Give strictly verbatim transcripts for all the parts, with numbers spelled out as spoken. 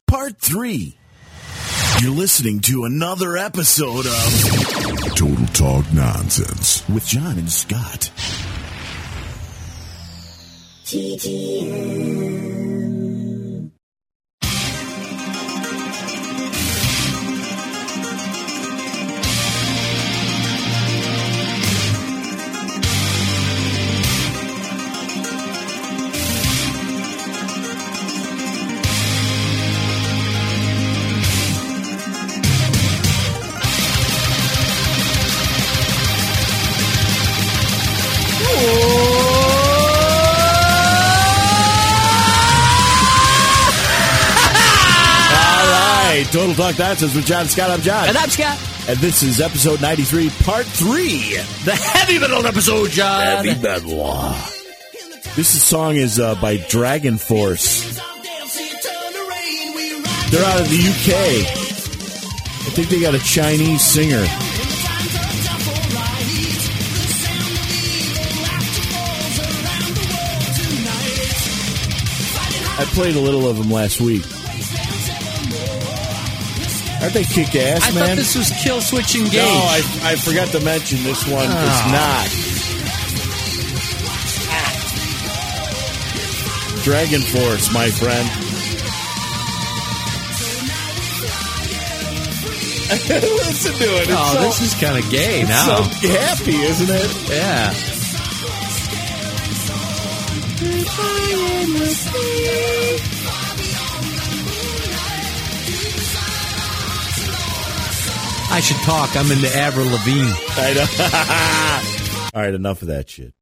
Part three. You're listening to another episode of Total Talk Nonsense with John and Scott. T T N. Total Talk Nonsense with John Scott. I'm John. And I'm Scott. And this is episode ninety-three, part three. The heavy metal episode, John. Heavy metal. This song is uh, by Dragon Force. They're out of the U K. I think they got a Chinese singer. I played a little of them last week. Aren't they kick ass, I man? thought this was Kill Switch Engage. No, I, I forgot to mention this one. Oh. It's not. Dragon Force, my friend. Listen to it. It's oh, so, this is kind of gay it's now. So happy, isn't it? Yeah. I should talk. I'm into Avril Lavigne. I know. All right, enough of that shit.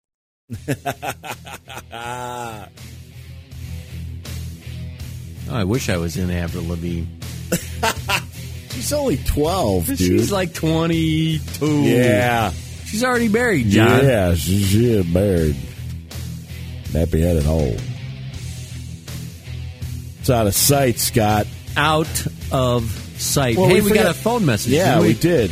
Oh, I wish I was in Avril Lavigne. She's only twelve, dude. She's like twenty-two. Yeah. She's already married, John. Yeah, she, she is married. Nappy-headed hole. It's out of sight, Scott. Out of sight. Well, hey, we, we forgot, got a phone message. Yeah, we? we did.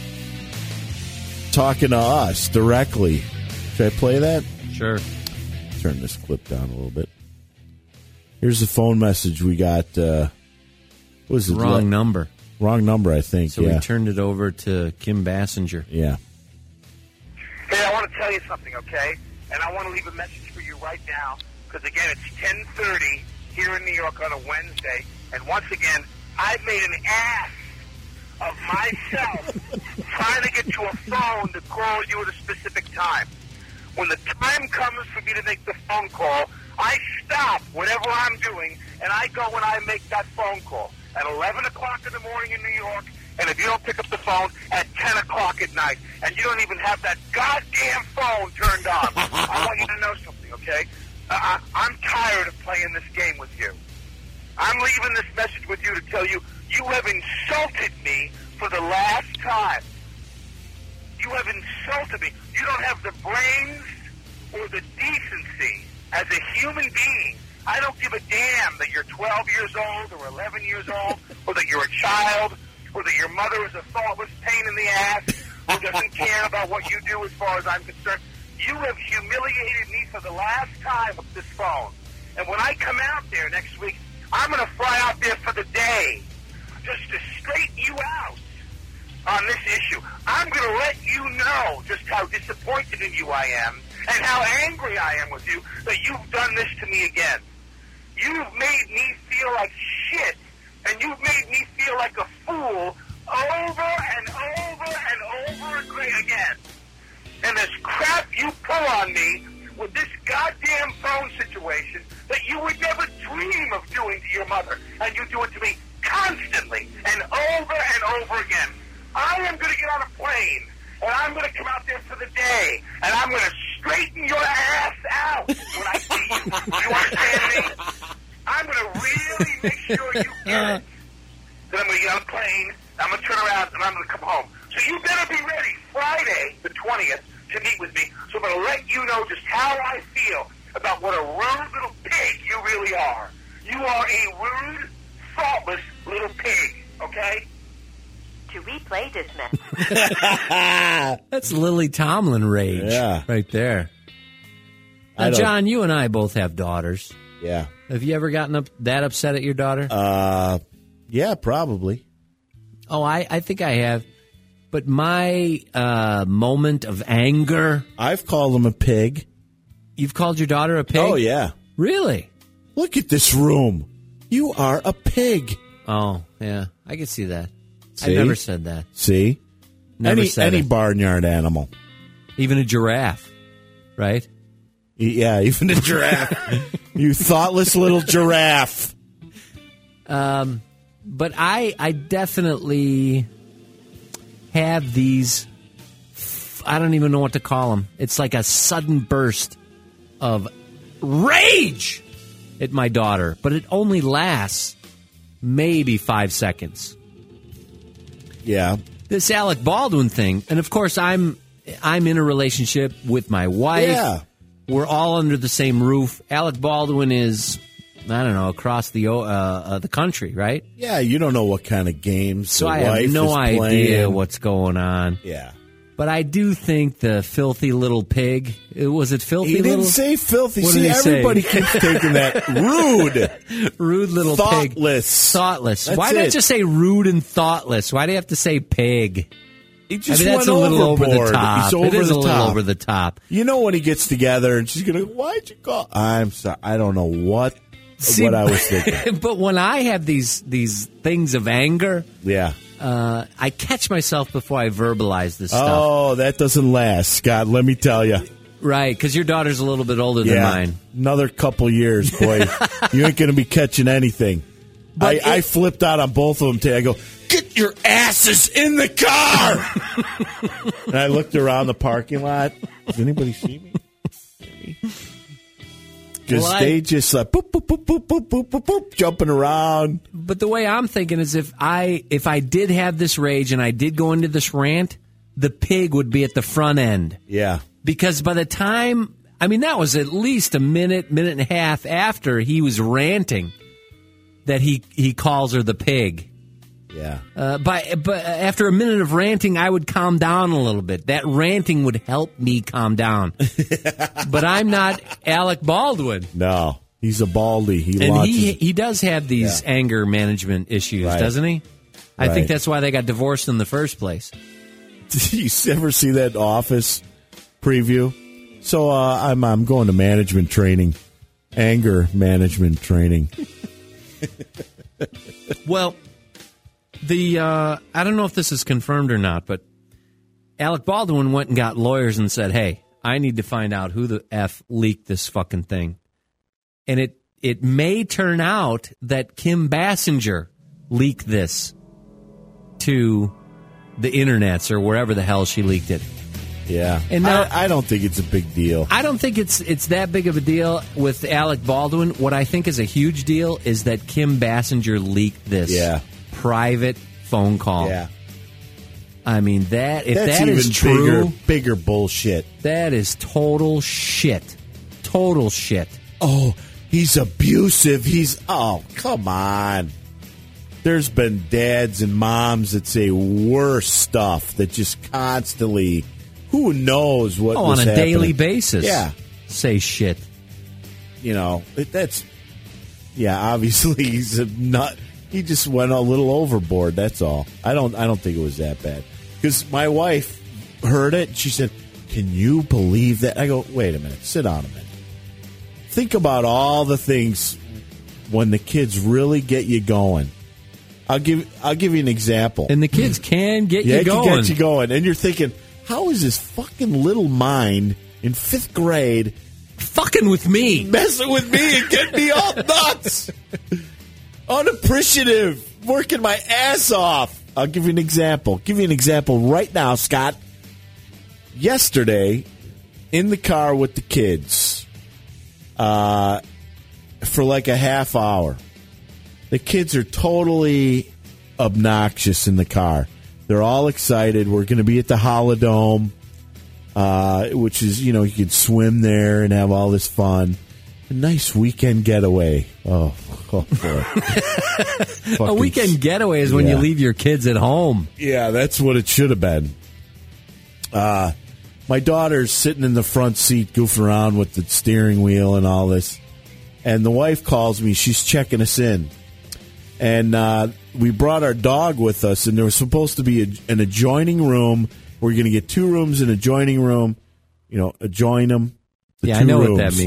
Talking to us directly. Should I play that? Sure. Turn this clip down a little bit. Here's the phone message we got. Uh, what was it? Wrong Le- number. Wrong number, I think. So yeah. we turned it over to Kim Bassinger. Yeah. Hey, I want to tell you something, okay? And I want to leave a message for you right now, because, again, it's ten thirty here in New York on a Wednesday, and once again, I've made an ass of myself trying to get you a phone to call you at a specific time. When the time comes for me to make the phone call, I stop whatever I'm doing, and I go when I make that phone call. At eleven o'clock in the morning in New York, and if you don't pick up the phone, at ten o'clock at night, and you don't even have that goddamn phone turned on. I want you to know something, okay? Uh, I'm tired of playing this game with you. I'm leaving this message with you to tell you, you have insulted me for the last time. You have insulted me. You don't have the brains or the decency as a human being. I don't give a damn that you're twelve years old or eleven years old or that you're a child or that your mother is a thoughtless pain in the ass who doesn't care about what you do as far as I'm concerned. You have humiliated me for the last time with this phone. And when I come out there next week, I'm going to fly out there for the day just to straighten you out on this issue. I'm going to let you know just how disappointed in you I am and how angry I am with you that you've done this to me again. You've made me feel like shit, and you've made me feel like a fool over and over and over again. And this crap you pull on me with this goddamn phone situation that you would never dream of doing to your mother, and you do it to me constantly and over and over again. I am going to get on a plane, and I'm going to come out there for the day, and I'm going to straighten your ass out when I see you. You understand me? I'm going to really make sure you get it. Then I'm going to get on a plane, I'm going to turn around, and I'm going to come home. So you better be ready Friday, the twentieth, to meet with me. So I'm going to let you know just how I feel about what a rude little pig you really are. You are a rude, thoughtless little pig, okay? To replay this message. That's Lily Tomlin rage Yeah. right there. Now, I don't- John, you and I both have daughters. Yeah. Have you ever gotten up that upset at your daughter? Uh, yeah, probably. Oh, I, I think I have. But my uh, moment of anger... I've called him a pig. You've called your daughter a pig? Oh, yeah. Really? Look at this room. You are a pig. Oh, yeah. I can see that. See? I never said that. See? Never any said any it. barnyard animal. Even a giraffe, right? Yeah, even a giraffe. You thoughtless little giraffe. Um, but I, I definitely have these, I don't even know what to call them. It's like a sudden burst of rage at my daughter, but it only lasts maybe five seconds. Yeah. This Alec Baldwin thing, and of course I'm I'm in a relationship with my wife. Yeah. We're all under the same roof. Alec Baldwin is, I don't know, across the uh, uh, the country, right? Yeah, you don't know what kind of games So the I wife have no is idea playing. what's going on. Yeah. But I do think the filthy little pig, was it filthy He little? didn't say filthy. What See, did he say? everybody keeps taking that rude. Rude little pig. Thoughtless. Thoughtless. That's Why not it. just say rude and thoughtless? Why do you have to say pig? He I just mean, that's went a little overboard. over the top. He's over it is the a little top. over the top. You know when he gets together and she's going to, why'd you call? I'm sorry. I don't know what See, what I was thinking. But when I have these these things of anger, Yeah. uh, I catch myself before I verbalize this stuff. Oh, that doesn't last, Scott. Let me tell you. Right, because your daughter's a little bit older than Yeah. mine. Another couple years, boy. You ain't going to be catching anything. But I, it- I flipped out on both of them today. I go, get your asses in the car! And I looked around the parking lot. Does anybody see me? Because Well, I- they just like boop, boop, boop, boop, boop, boop, boop, boop, jumping around. But the way I'm thinking is if I if I did have this rage and I did go into this rant, the pig would be at the front end. Yeah. Because by the time, I mean, that was at least a minute, minute and a half after he was ranting that he, he calls her the pig. Yeah. Uh, by, but after a minute of ranting, I would calm down a little bit. That ranting would help me calm down. But I'm not Alec Baldwin. No. He's a baldy. He And launches. he he does have these Yeah. anger management issues, Right. doesn't he? I Right. think that's why they got divorced in the first place. Did you ever see that Office preview? So uh, I'm I'm going to management training, anger management training. Well, the uh, I don't know if this is confirmed or not, but Alec Baldwin went and got lawyers and said, "Hey, I need to find out who the F leaked this fucking thing." And it it may turn out that Kim Basinger leaked this to the internets or wherever the hell she leaked it. Yeah, And now- I, I don't think it's a big deal. I don't think it's it's that big of a deal with Alec Baldwin. What I think is a huge deal is that Kim Basinger leaked this Yeah. private phone call. Yeah, I mean that if that's that even is true, bigger, bigger bullshit. that is total shit. Total shit. Oh, he's abusive. He's oh, come on. There's been dads and moms that say worse stuff that just constantly. Who knows what Oh, was on a happening. daily basis. Yeah. Say shit. You know, it, that's, yeah, obviously he's a nut. He just went a little overboard, that's all. I don't I don't think it was that bad. Because my wife heard it, and she said, can you believe that? I go, wait a minute, sit down a minute. Think about all the things when the kids really get you going. I'll give I'll give you an example. And the kids can get yeah, you it can going. get you going. And you're thinking, how is this fucking little mind in fifth grade Fucking with me. messing with me and getting me all nuts? Unappreciative. Working my ass off. I'll give you an example. Give you an example right now, Scott. Yesterday, in the car with the kids, uh, for like a half hour, the kids are totally obnoxious in the car. They're all excited. We're going to be at the Holodome, uh, which is, you know, you can swim there and have all this fun. A nice weekend getaway. Oh, oh boy. A weekend getaway is when Yeah. you leave your kids at home. Yeah, that's what it should have been. Uh, my daughter's sitting in the front seat goofing around with the steering wheel and all this. and the wife calls me. She's checking us in. And uh, we brought our dog with us, and there was supposed to be a, an adjoining room. We're going to get two rooms, an adjoining room. You know, adjoin them. The yeah, two I know rooms. what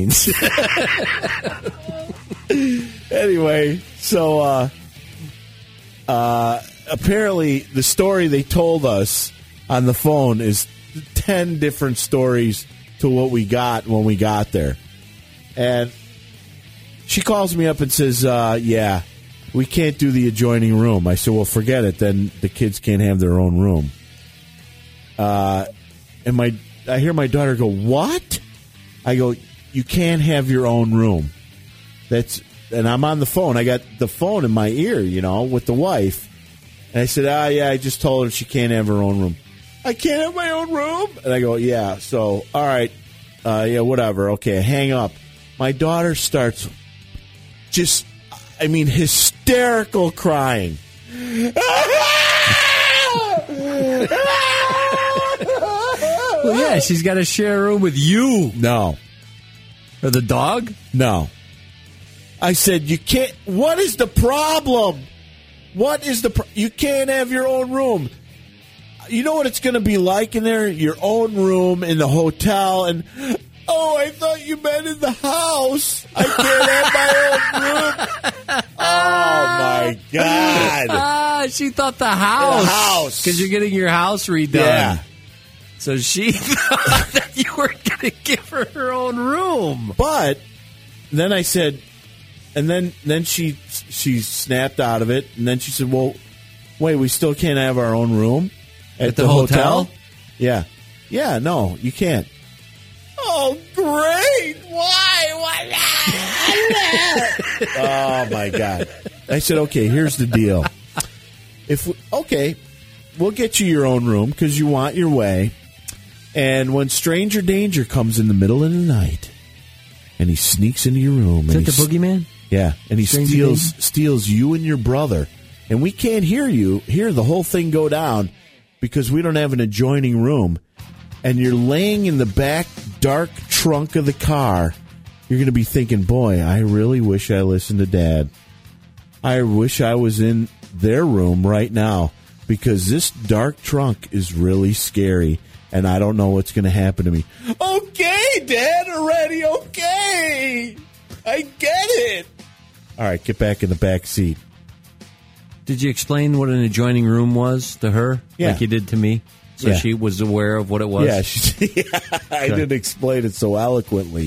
that means. Anyway, so uh, uh, apparently the story they told us on the phone is ten different stories to what we got when we got there. And she calls me up and says, uh, yeah, we can't do the adjoining room. I said, well, forget it. Then the kids can't have their own room. Uh, and my, I hear my daughter go, what? I go, you can't have your own room. That's, and I'm on the phone. I got the phone in my ear, you know, with the wife. And I said, ah, yeah, I just told her she can't have her own room. I can't have my own room? And I go, yeah, so, all right, uh, yeah, whatever. Okay, hang up. My daughter starts just, I mean, hysterical crying. Well, yeah, she's got to share a room with you. No. Or the dog? No. I said, you can't, what is the problem? What is the, pro- you can't have your own room. You know what it's going to be like in there? Your own room in the hotel, and, oh, I thought you meant in the house. I can't have my own room. Oh, my God. Ah, she thought the house. The house. Because you're getting your house redone. Yeah. So she thought that you were going to give her her own room. But then I said, and then, then she she snapped out of it, and then she said, well, wait, we still can't have our own room? At, At the, the hotel? hotel? Yeah. Yeah, no, you can't. Oh, great. Why? Why? Oh, my God. I said, okay, here's the deal. If we, Okay, we'll get you your own room because you want your way. And when stranger danger comes in the middle of the night and he sneaks into your room. Is and that the boogeyman? Yeah, and he Stranger steals danger? steals you and your brother. And we can't hear you, hear the whole thing go down because we don't have an adjoining room. And you're laying in the back dark trunk of the car. You're going to be thinking, boy, I really wish I listened to Dad. I wish I was in their room right now because this dark trunk is really scary. And I don't know what's going to happen to me. Okay, Dad, already, okay. I get it. All right, get back in the back seat. Did you explain what an adjoining room was to her? Yeah. Like you did to me? So Yeah. she was aware of what it was? Yeah, she, yeah I Okay. didn't explain it so eloquently.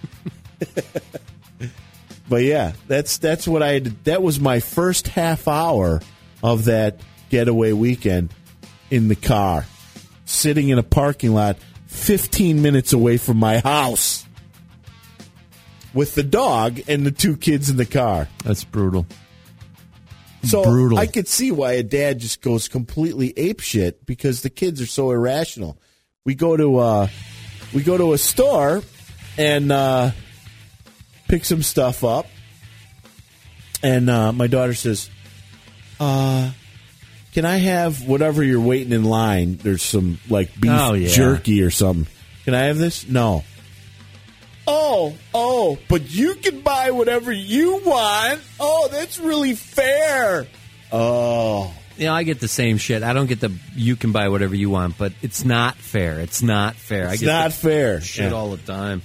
But yeah, that's that's what I had. That was my first half hour of that getaway weekend in the car, sitting in a parking lot fifteen minutes away from my house with the dog and the two kids in the car. That's brutal. So Brutal. I could see why a dad just goes completely apeshit because the kids are so irrational. We go to uh, we go to a store and uh, pick some stuff up, and uh, my daughter says, uh, "Can I have whatever you're waiting in line? There's some like beef Oh, yeah. jerky or something. Can I have this? No." Oh, oh, but you can buy whatever you want. Oh, that's really fair. Oh. You know, I get the same shit. I don't get the you can buy whatever you want, but it's not fair. It's not fair. I It's get not that fair. shit Yeah. all the time.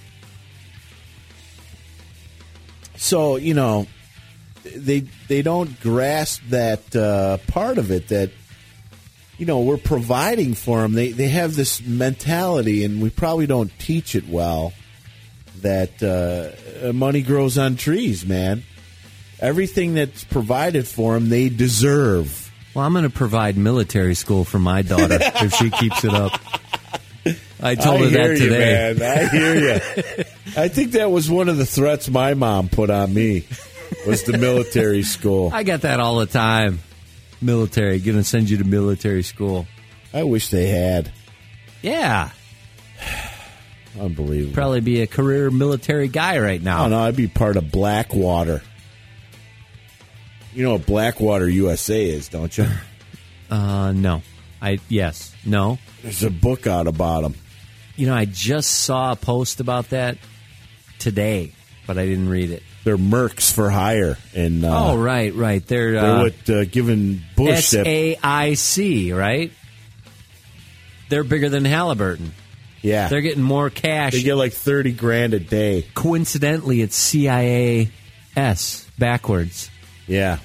So, you know, they they don't grasp that uh, part of it that, you know, we're providing for them. They, they have this mentality, and we probably don't teach it well, that uh, money grows on trees, man. Everything that's provided for them, they deserve. Well, I'm going to provide military school for my daughter if she keeps it up. I told I her hear that you, today. man. I hear you. I think that was one of the threats my mom put on me, was the military school. I got that all the time. Military, going to send you to military school. I wish they had. Yeah. Unbelievable. Probably be a career military guy right now. Oh, no, I'd be part of Blackwater. You know what Blackwater U S A is, don't you? Uh, no. I yes. No. There's a book out about them. You know, I just saw a post about that today, but I didn't read it. they're mercs for hire. And uh, oh, right, right. They're, they're uh, what uh, giving Bush S A I C, right? They're bigger than Halliburton. Yeah. They're getting more cash. They get like thirty grand a day. Coincidentally, it's C I A S backwards. Yeah.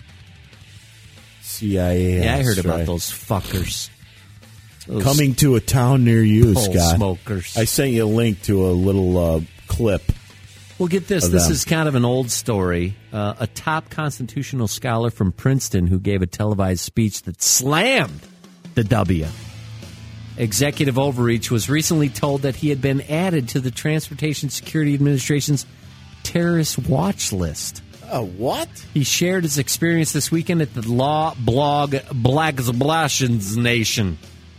C I A. Yeah, I heard about right. those fuckers. Those Coming to a town near you, pole Scott. smokers. I sent you a link to a little uh, clip. Well, get this. of This them. is kind of an old story. Uh, a top constitutional scholar from Princeton who gave a televised speech that slammed the W. Executive overreach was recently told that he had been added to the Transportation Security Administration's terrorist watch list. Uh, what? He shared his experience this weekend at the law blog Black Zblashin's Nation.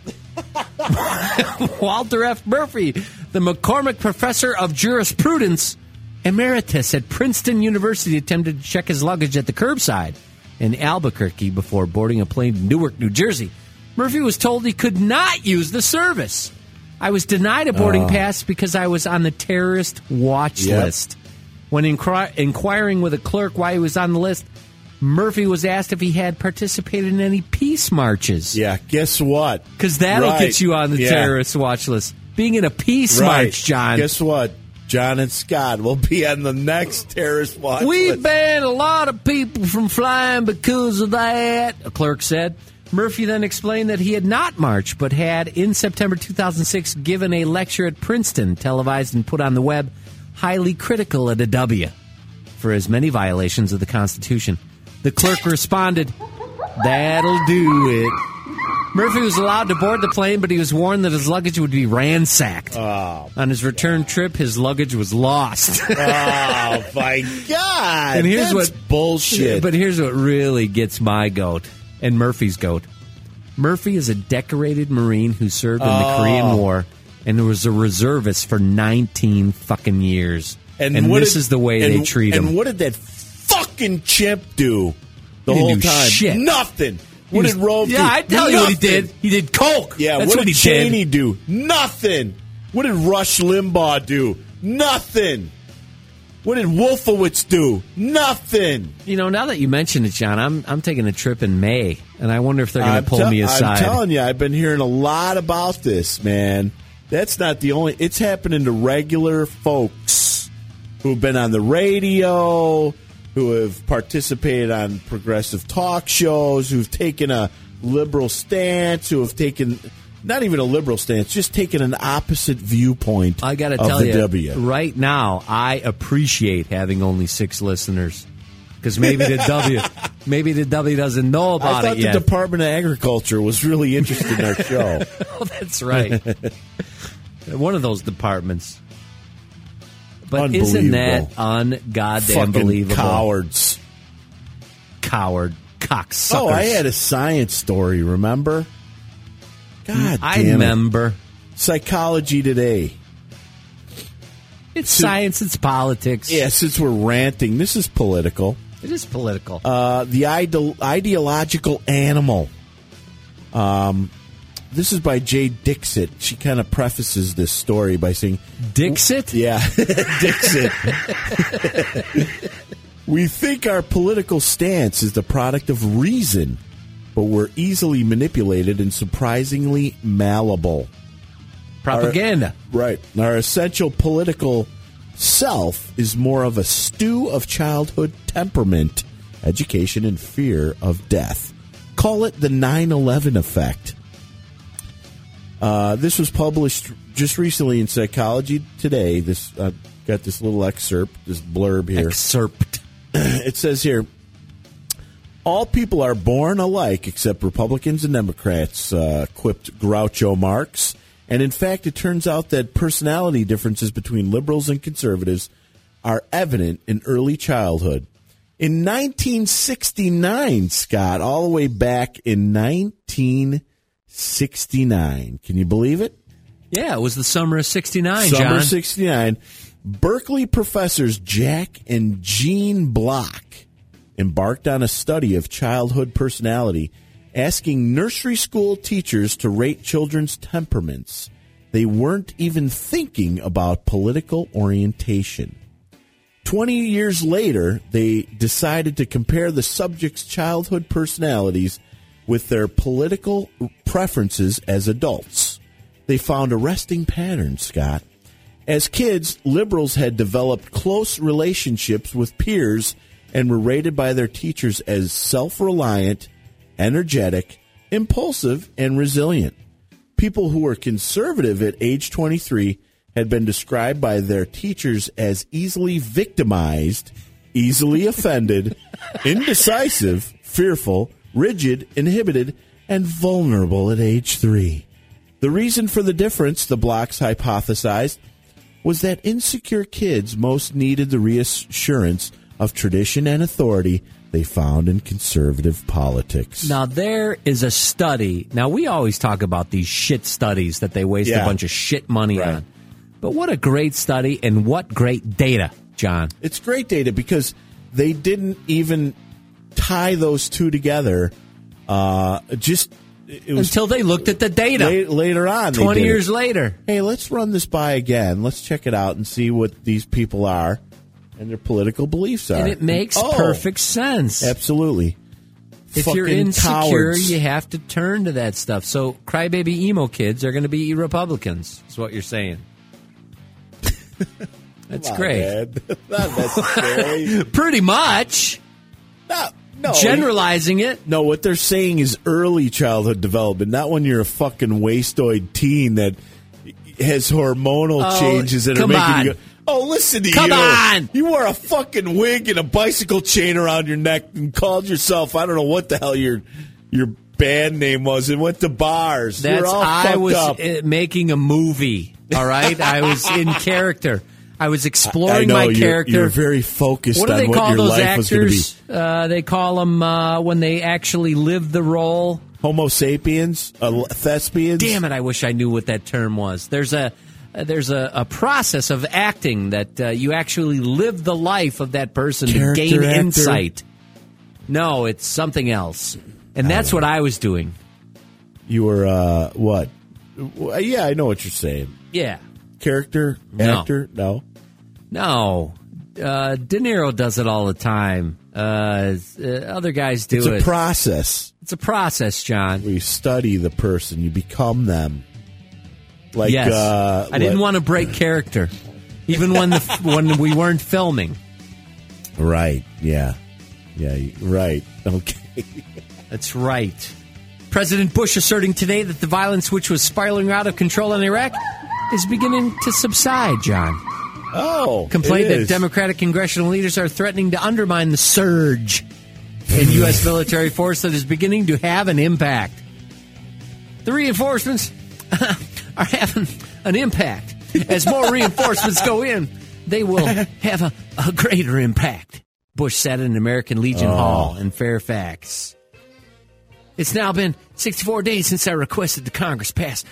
Walter F. Murphy, the McCormick Professor of Jurisprudence Emeritus at Princeton University, attempted to check his luggage at the curbside in Albuquerque before boarding a plane to Newark, New Jersey. Murphy was told he could not use the service. I was denied a boarding Oh. pass because I was on the terrorist watch Yep. list. When inquir- inquiring with a clerk why he was on the list, Murphy was asked if he had participated in any peace marches. Yeah, guess what? Because that'll Right. get you on the Yeah. terrorist watch list. Being in a peace Right. march, John. Guess what? John and Scott will be on the next terrorist watch We list. banned a lot of people from flying because of that, a clerk said. Murphy then explained that he had not marched, but had, in September two thousand six, given a lecture at Princeton, televised and put on the web, highly critical of the W for his many violations of the Constitution. The clerk responded, "That'll do it." Murphy was allowed to board the plane, but he was warned that his luggage would be ransacked. Oh, On his return trip, his luggage was lost. oh my God. And here's That's what bullshit. But here's what really gets my goat and Murphy's goat. Murphy is a decorated Marine who served in the Oh. Korean War and was a reservist for nineteen fucking years. And, what this did- is the way and- they treat and him. what did that fucking chimp do the He didn't whole do time? shit. Nothing. He What was- did Rove do? Yeah, I tell you what he Nothing. did. He did coke. Yeah, That's what, what, did he Cheney did. do? Nothing. What did Rush Limbaugh do? Nothing. What did Wolfowitz do? Nothing. You know, now that you mention it, John, I'm I'm taking a trip in May, and I wonder if they're going I'm to pull tell- me aside. I'm telling you, I've been hearing a lot about this, man. That's not the only. It's happening to regular folks who've been on the radio, who have participated on progressive talk shows, who've taken a liberal stance, who have taken not even a liberal stance, just taken an opposite viewpoint. I got to of tell the you, W. right now, I appreciate having only six listeners because maybe the W, maybe the W doesn't know I about thought it the yet. Department of Agriculture was really interested in our show. Oh, that's right. One of those departments. But isn't that ungoddamn Fucking believable? cowards. Coward. Cocksuckers. Oh, I had a science story, remember? God I damn it. remember. Psychology Today. It's science, it's politics. Yeah, since we're ranting, this is political. It is political. Uh, the ide- ideological animal. Um, this is by Jay Dixit. She kind of prefaces this story by saying, Dixit? Yeah, Dixit. We think our political stance is the product of reason, but we're easily manipulated and surprisingly malleable. Propaganda. Our, right. Our essential political self is more of a stew of childhood temperament, education, and fear of death. Call it the nine eleven effect. Uh, this was published just recently in Psychology Today. This I've got this little excerpt, this blurb here. Excerpt. It says here, all people are born alike except Republicans and Democrats, uh, quipped Groucho Marx. And in fact, it turns out that personality differences between liberals and conservatives are evident in early childhood. In nineteen sixty-nine, Scott, all the way back in nineteen sixty-nine, can you believe it? Yeah, it was the summer of sixty-nine, Summer John. sixty-nine. Berkeley professors Jack and Jean Block embarked on a study of childhood personality, asking nursery school teachers to rate children's temperaments. They weren't even thinking about political orientation. Twenty years later, they decided to compare the subjects' childhood personalities with their political preferences as adults. They found arresting patterns, Scott. As kids, liberals had developed close relationships with peers and were rated by their teachers as self-reliant, energetic, impulsive, and resilient. People who were conservative at age twenty-three had been described by their teachers as easily victimized, easily offended, indecisive, fearful, rigid, inhibited, and vulnerable at age three. The reason for the difference, the blocks hypothesized, was that insecure kids most needed the reassurance of tradition and authority they found in conservative politics. Now, there is a study. Now, we always talk about these shit studies that they waste Yeah. a bunch of shit money Right. on. But what a great study and what great data, John. It's great data because they didn't even tie those two together. Uh, just it was Until they looked at the data. late, later on. they twenty did it. years later. Hey, let's run this by again. Let's check it out and see what these people are and their political beliefs are. And it makes Oh, perfect sense. Absolutely. If you're Fucking insecure, cowards. you have to turn to that stuff. So crybaby emo kids are going to be Republicans, is what you're saying. That's Come on, great. man. Not necessarily. Pretty much. no, no. Generalizing it. No, what they're saying is early childhood development, not when you're a fucking wastoid teen that has hormonal Oh, changes that are come making on. you go, oh, listen to Come you. on. You wore a fucking wig and a bicycle chain around your neck and called yourself, I don't know what the hell your your band name was, and went to bars. That's You're all I fucked was up. uh, making a movie. All right, I was in character. I was exploring I know, my you're, character. You're very focused what do on they what call your those life was going to be. actors? Uh, they call them uh, when they actually live the role. Homo sapiens, uh, thespians. Damn it! I wish I knew what that term was. There's a uh, there's a, a process of acting that uh, you actually live the life of that person Character to gain actor? insight. No, it's something else, and that's what I was doing. You were uh, what? Well, yeah, I know what you're saying. Yeah. Character No. actor? No. No, uh, De Niro does it all the time. Uh, uh, other guys do It's a it. process. It's a process, John. where you study the person, you become them. Like yes, uh, I didn't what- want to break character, even when the when we weren't filming. Right? Yeah. Yeah. you- Right. Okay. That's right. President Bush asserting today that the violence which was spiraling out of control in Iraq is beginning to subside, John. Oh, Complained it that is. Democratic congressional leaders are threatening to undermine the surge in U S military force that is beginning to have an impact. The reinforcements are having an impact. As more reinforcements go in, they will have a, a greater impact. Bush said in American Legion Oh. Hall in Fairfax. It's now been sixty-four days since I requested the Congress pass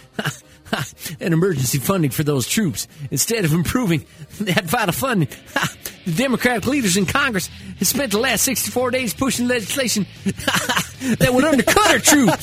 an emergency funding for those troops. Instead of improving that vital funding, the Democratic leaders in Congress have spent the last sixty-four days pushing legislation that would undercut our troops.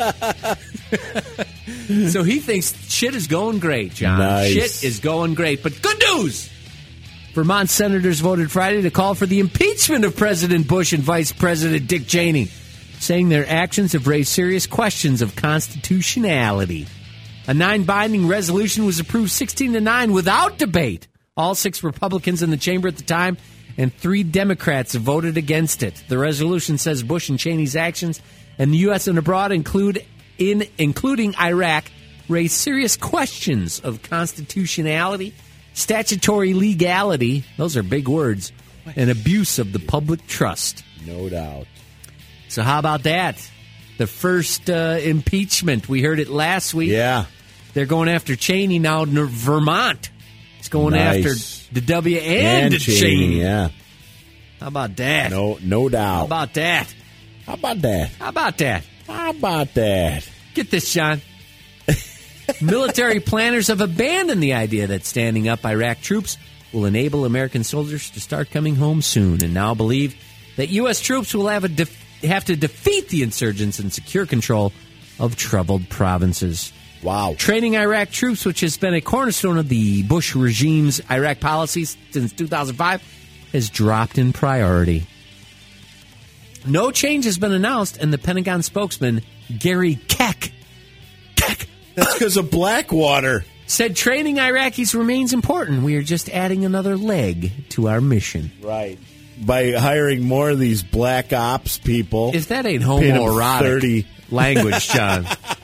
So he thinks shit is going great, John. Nice. Shit is going great. But good news! Vermont senators voted Friday to call for the impeachment of President Bush and Vice President Dick Cheney, saying their actions have raised serious questions of constitutionality. A nine-binding resolution was approved sixteen to nine without debate. All six Republicans in the chamber at the time and three Democrats voted against it. The resolution says Bush and Cheney's actions in the U S and abroad, include in including Iraq, raise serious questions of constitutionality, statutory legality, those are big words, and abuse of the public trust. No doubt. So how about that? The first uh, impeachment. We heard it last week. Yeah. They're going after Cheney now in Vermont. It's going Nice. after the W and, And Cheney. Cheney, yeah. How about that? No, no doubt. How about that? How about that? How about that? How about that? Get this, John. Military planners have abandoned the idea that standing up Iraq troops will enable American soldiers to start coming home soon, and now believe that U S troops will have, a def- have to defeat the insurgents and secure control of troubled provinces. Wow. Training Iraq troops, which has been a cornerstone of the Bush regime's Iraq policies since two thousand five, has dropped in priority. No change has been announced, and the Pentagon spokesman, Gary Keck, Keck That's because of Blackwater. said training Iraqis remains important. We are just adding another leg to our mission. Right. By hiring more of these black ops people. If that ain't Paid 'em homoerotic thirty language, John.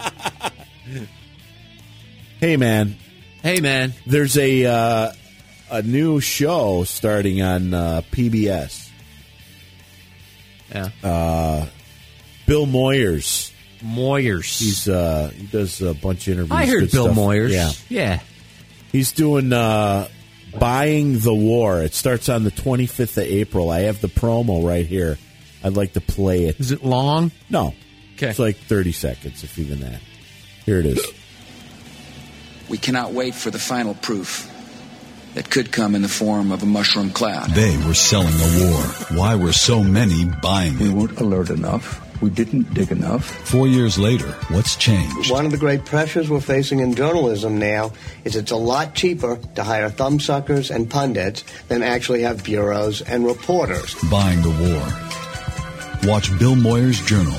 Hey, man. Hey, man. There's a uh, a new show starting on uh, P B S. Yeah. Uh, Bill Moyers. Moyers. He's uh, he does a bunch of interviews. I heard good Bill stuff. Moyers. Yeah. Yeah. He's doing uh, Buying the War. It starts on the twenty-fifth of April. I have the promo right here. I'd like to play it. Is it long? No. Okay. It's like thirty seconds, if even that. Here it is. We cannot wait for the final proof that could come in the form of a mushroom cloud. They were selling a war. Why were so many buying We it? weren't alert enough. We didn't dig enough. Four years later, what's changed? One of the great pressures we're facing in journalism now is it's a lot cheaper to hire thumbsuckers and pundits than actually have bureaus and reporters. Buying the war. Watch Bill Moyers' Journal.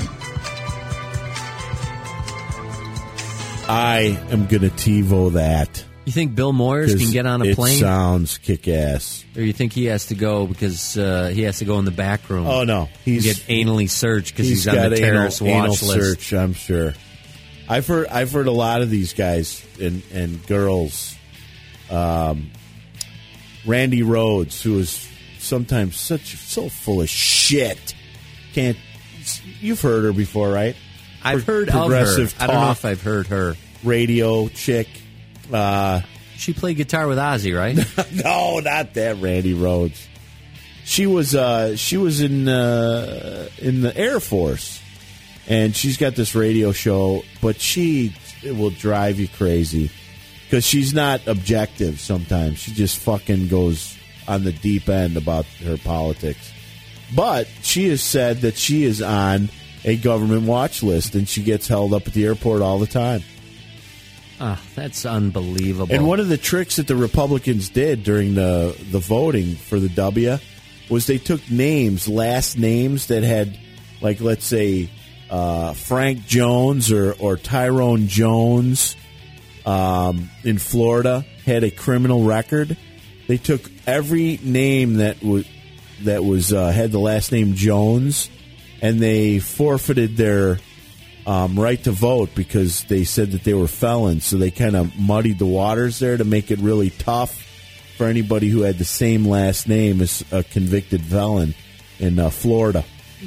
I am going to TiVo that. You think Bill Moyers can get on a it plane? It sounds kick-ass. Or you think he has to go because uh, he has to go in the back room? Oh, no. He's He's get anally searched because he's, he's on got the terrorist anal, watch anal list. search, I'm sure. I've heard I've heard a lot of these guys and, and girls. Um, Randy Rhodes, who is sometimes such so full of shit. Can't you've heard her before, right? I've Pro- heard of her. progressive I don't know talk. if I've heard her. Radio chick. Uh, she played guitar with Ozzy, right? no, not that Randy Rhodes. She was uh, she was in uh, in the Air Force, and she's got this radio show, but she it will drive you crazy because she's not objective. Sometimes she just fucking goes on the deep end about her politics. But she has said that she is on a government watch list, and she gets held up at the airport all the time. Oh, that's unbelievable. And one of the tricks that the Republicans did during the, the voting for the W was they took names, last names that had, like, let's say, uh, Frank Jones or, or Tyrone Jones um, in Florida had a criminal record. They took every name that was that was uh, had the last name Jones, and they forfeited their Um, right to vote because they said that they were felons, so they kind of muddied the waters there to make it really tough for anybody who had the same last name as a convicted felon in uh, Florida.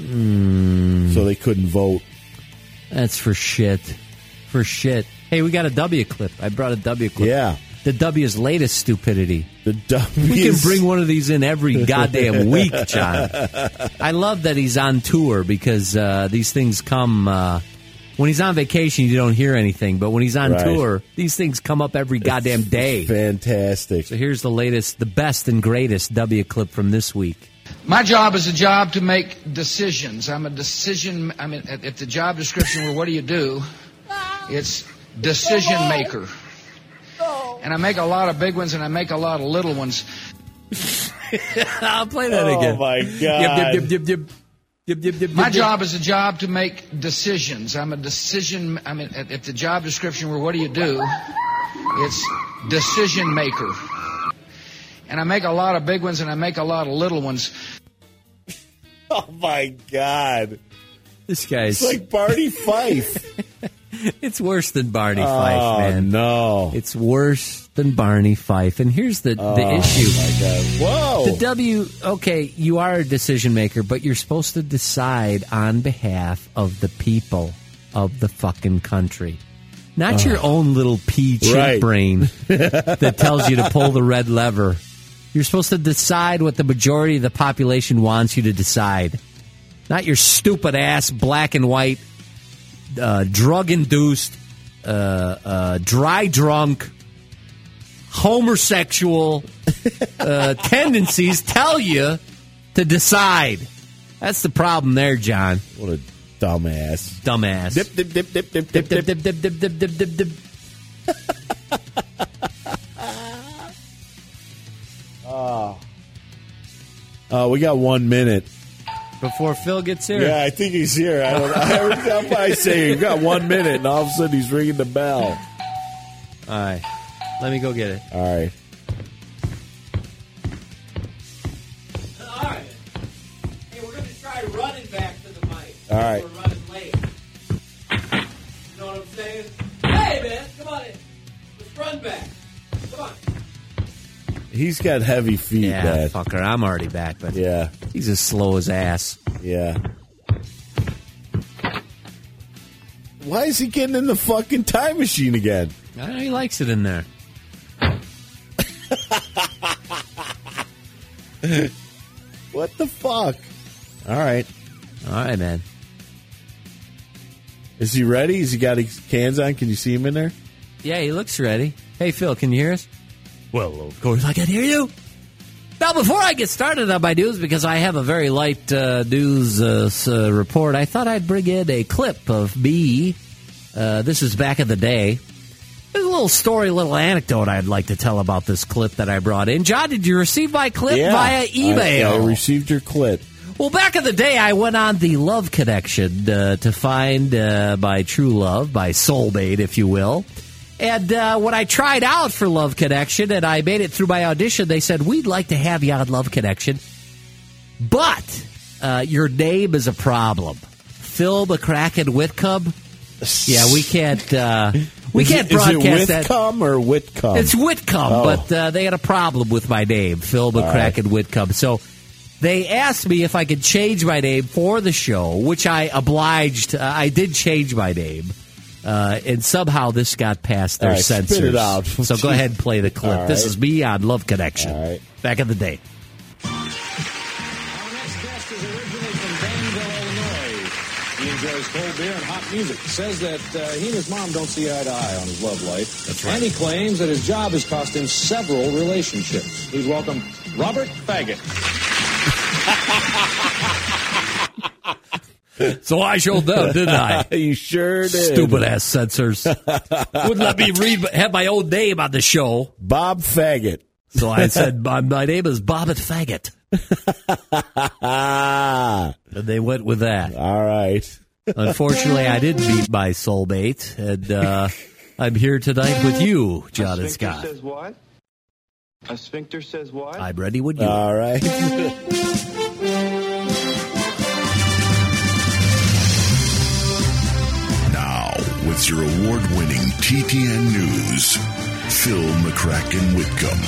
Mm. So they couldn't vote. That's for shit. For shit. Hey, we got a W clip. I brought a W clip. Yeah. The W's latest stupidity. The W. We can bring one of these in every goddamn week, John. I love that he's on tour because uh, these things come... Uh, when he's on vacation, you don't hear anything. But when he's on Right. tour, these things come up every goddamn day. Fantastic. So here's the latest, the best and greatest W clip from this week. My job is a job to make decisions. I'm a decision... I mean, if the job description were what do you do, it's decision maker. And I make a lot of big ones and I make a lot of little ones. I'll play that Oh, again. my Yep, God. yep, yep, yep, yep. Yep, yep, yep, My yep, job is a job to make decisions. I'm a decision... I mean, if the job description were what do you do, it's decision maker. And I make a lot of big ones and I make a lot of little ones. Oh, my God. This guy's... It's like Barney Fife. It's worse than Barney Fife, oh, man. no. It's worse than Barney Fife. And here's the, oh, the issue. my God. Whoa. The W, okay, you are a decision maker, but you're supposed to decide on behalf of the people of the fucking country. Not your own little pea chip Right. brain that tells you to pull the red lever. You're supposed to decide what the majority of the population wants you to decide. Not your stupid ass black and white, uh, drug-induced, uh, uh, dry drunk, homosexual uh, tendencies tell you to decide. That's the problem there, John. What a dumbass. Dumbass. Dip, dip, dip, dip, dip, Dip, dip, dip, dip. dip, dip, dip, dip, dip, dip. Oh. Uh, we got one minute. Before Phil gets here? Yeah, I think he's here. I don't know. Every time I say, you got one minute, and all of a sudden he's ringing the bell. All right. Let me go get it. All right. All right. Hey, we're going to try running back to the mic. All right. We're running late. You know what I'm saying? Hey, man, come on in. Let's run back. Come on. He's got heavy feet, Yeah, Dad. fucker, I'm already back, but Yeah. he's as slow as ass. Yeah. Why is he getting in the fucking time machine again? I know he likes it in there. What the fuck? All right. All right, man. Is he ready? Has he got his cans on? Can you see him in there? Yeah, he looks ready. Hey, Phil, can you hear us? Well, of course I can hear you. Now, before I get started on my news, because I have a very light uh, news uh, uh, report, I thought I'd bring in a clip of me. Uh, this is back in the day. There's a little story, a little anecdote I'd like to tell about this clip that I brought in. John, did you receive my clip Yeah. via email? I, I received your clip. Well, back in the day, I went on the Love Connection uh, to find uh, my true love, my soulmate, if you will. And uh, when I tried out for Love Connection and I made it through my audition, they said, we'd like to have you on Love Connection, but uh, your name is a problem. Phil McCracken Whitcomb. Yeah, we can't uh, we is can't it, broadcast is it that. Whitcomb or Whitcomb? It's Whitcomb, Oh. but uh, they had a problem with my name, Phil McCracken Whitcomb. So they asked me if I could change my name for the show, which I obliged. Uh, I did change my name. Uh, and somehow this got past their All right, spit censors. it out. So go ahead and play the clip. All This right. is me on Love Connection. All right. Back in the day. Our next guest is originally from Danville, Illinois. He enjoys cold beer and hot music. Says that uh, he and his mom don't see eye to eye on his love life. That's right. And he claims that his job has cost him several relationships. Please welcome Robert Faggot. So I showed them, didn't I? You sure did. Stupid ass censors. Wouldn't let me read, have my own name on the show. Bob Faggot. So I said, my, my name is Bobbit Faggot. And they went with that. All right. Unfortunately, I did meet my soulmate, and uh, I'm here tonight with you, John and Scott. says what? A sphincter says what? I'm ready with you. All right. Now, with your award-winning T T N News, Phil McCracken Whitcomb.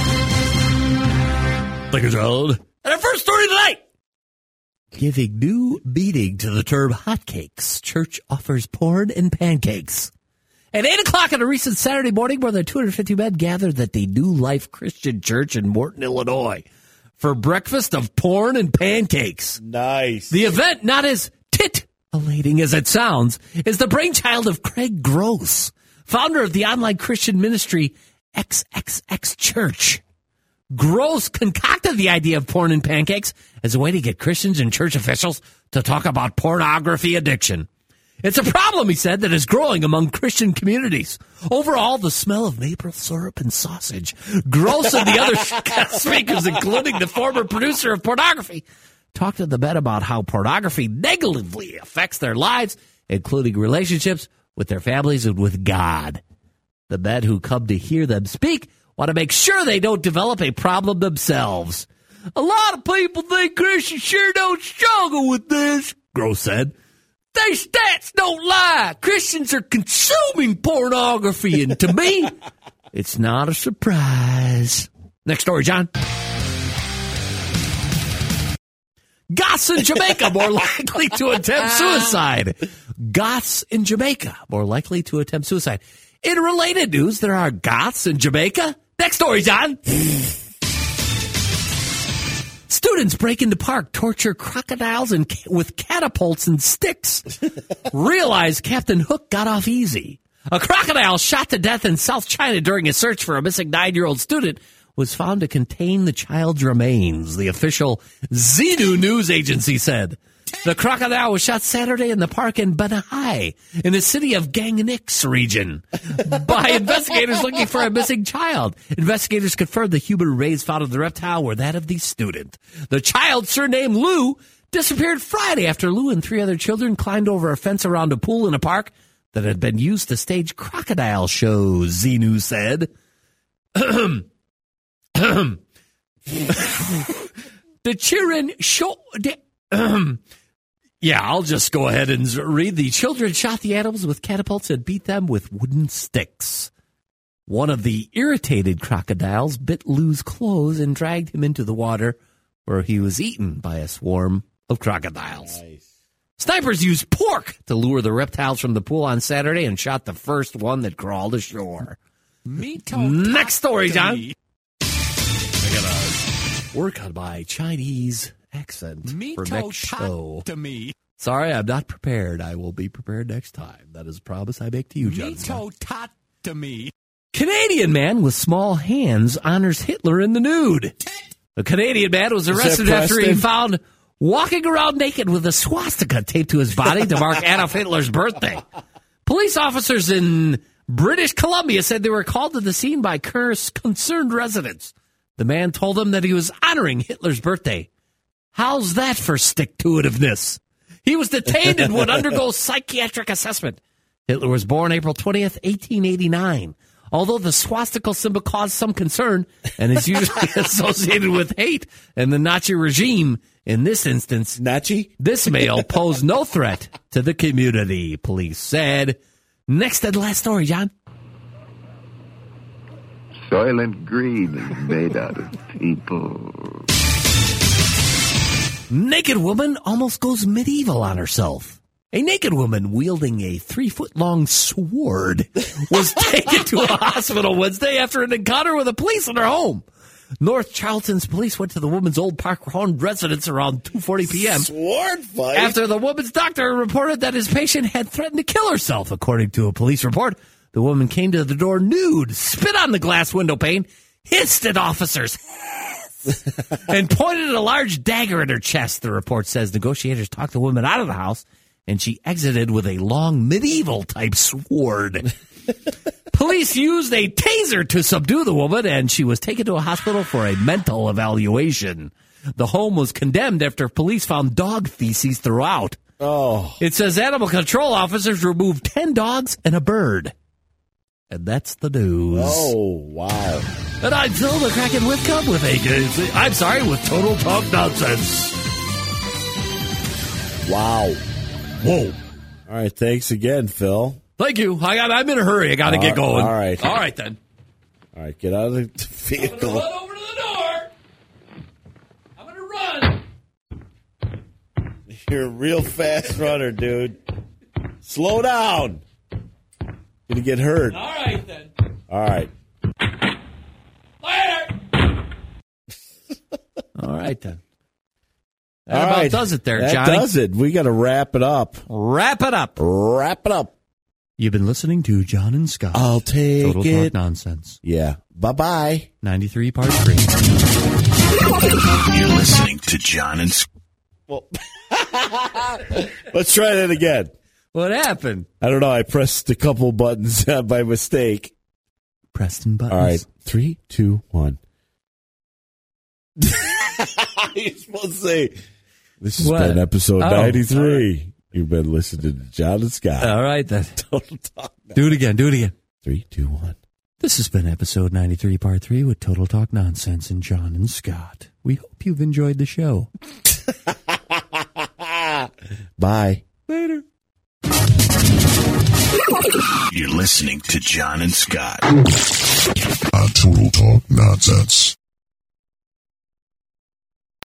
Thank you, John. And our first story tonight. Giving new meaning to the term hotcakes. Church offers porn and pancakes. At eight o'clock on a recent Saturday morning, more than two hundred fifty men gathered at the New Life Christian Church in Morton, Illinois, for breakfast of porn and pancakes. Nice. The event, not as tit-alating as it sounds, is the brainchild of Craig Gross, founder of the online Christian ministry X X X Church. Gross concocted the idea of porn and pancakes as a way to get Christians and church officials to talk about pornography addiction. It's a problem, he said, that is growing among Christian communities. Overall, the smell of maple syrup and sausage. Gross and the other speakers, including the former producer of pornography, talked to the men about how pornography negatively affects their lives, including relationships with their families and with God. The men who come to hear them speak want to make sure they don't develop a problem themselves. A lot of people think Christians sure don't struggle with this, Gross said. They stats don't lie. Christians are consuming pornography, and to me, it's not a surprise. Next story, John. Goths in Jamaica more likely to attempt suicide. Goths in Jamaica more likely to attempt suicide. In related news, there are Goths in Jamaica. Next story, John. Students break into park, torture crocodiles and with catapults and sticks. Realize Captain Hook got off easy. A crocodile shot to death in South China during a search for a missing nine-year-old student was found to contain the child's remains, the official Xenu news agency said. The crocodile was shot Saturday in the park in Banahai, in the city of Gangnix region, by investigators looking for a missing child. Investigators confirmed the human remains found of the reptile were that of the student. The child, surnamed Lou, disappeared Friday after Lou and three other children climbed over a fence around a pool in a park that had been used to stage crocodile shows, Zenu said. The children show... Yeah, I'll just go ahead and read. The children shot the animals with catapults and beat them with wooden sticks. One of the irritated crocodiles bit Lou's clothes and dragged him into the water, where he was eaten by a swarm of crocodiles. Nice. Snipers used pork to lure the reptiles from the pool on Saturday and shot the first one that crawled ashore. Next story, John. I gotta work on my Chinese accent for next show. To me. Sorry, I'm not prepared. I will be prepared next time. That is a promise I make to you, John. To me. Canadian man with small hands honors Hitler in the nude. A Canadian man was arrested after he found walking around naked with a swastika taped to his body to mark Adolf Hitler's birthday. Police officers in British Columbia said they were called to the scene by concerned residents. The man told them that he was honoring Hitler's birthday. How's that for stick-to-itiveness? He was detained and would undergo psychiatric assessment. Hitler was born April twentieth, eighteen eighty-nine. Although the swastika symbol caused some concern and is usually associated with hate and the Nazi regime, in this instance, Nazi? This male posed no threat to the community, police said. Next and last story, John. Soylent Green is made out of people. Naked woman almost goes medieval on herself. A naked woman wielding a three-foot-long sword was taken to a hospital Wednesday after an encounter with the police in her home. North Charlton's police went to the woman's Old Park Road residence around two forty p.m. Sword fight? After the woman's doctor reported that his patient had threatened to kill herself. According to a police report, the woman came to the door nude, spit on the glass window pane, hissed at officers, and pointed at a large dagger at her chest. The report says negotiators talked the woman out of the house, and she exited with a long medieval-type sword. Police used a taser to subdue the woman, and she was taken to a hospital for a mental evaluation. The home was condemned after police found dog feces throughout. Oh. It says animal control officers removed ten dogs and a bird. And that's the news. Oh, wow. And I'm Phil the Kraken Whitcomb with a, I'm sorry, with Total Talk Nonsense. Wow. Whoa. All right, thanks again, Phil. Thank you. I got, I'm in a hurry. I got to get going. All right. All right, then. All right, get out of the vehicle. I'm going to run over to the door. I'm going to run. You're a real fast runner, dude. Slow down. Gonna get hurt. All right, then. All right. Later. All right, then. That All about right. does it there, that Johnny. That does it. We got to wrap it up. Wrap it up. Wrap it up. You've been listening to John and Scott. I'll take Total it. Talk Nonsense. Yeah. Bye-bye. ninety-three part three. You're listening to John and Scott. Well, let's try that again. What happened? I don't know. I pressed a couple buttons by mistake. Preston buttons. All right. Three, two, one. You're supposed to say, this has What? been episode Oh, ninety-three. right. You've been listening to John and Scott. All right, then. Total Talk. Do it again. Do it again. Three, two, one. This has been episode ninety-three, part three with Total Talk Nonsense and John and Scott. We hope you've enjoyed the show. Bye. Later. You're listening to John and Scott on Total Talk Nonsense.